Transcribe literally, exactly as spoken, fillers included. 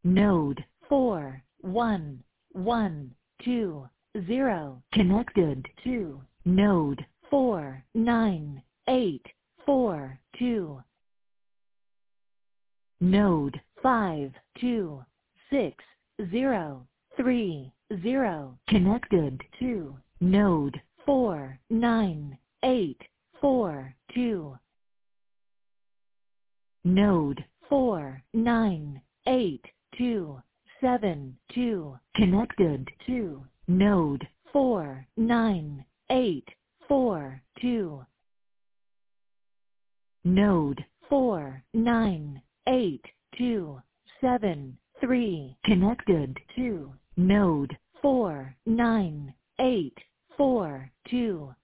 Node four one one two zero connected to node four nine eight four two. Node five two six zero three zero connected to node four nine eight four two. Node four nine eight two seven two connected to node four nine eight four two. Node four nine eight two seven three connected to node four nine eight four two.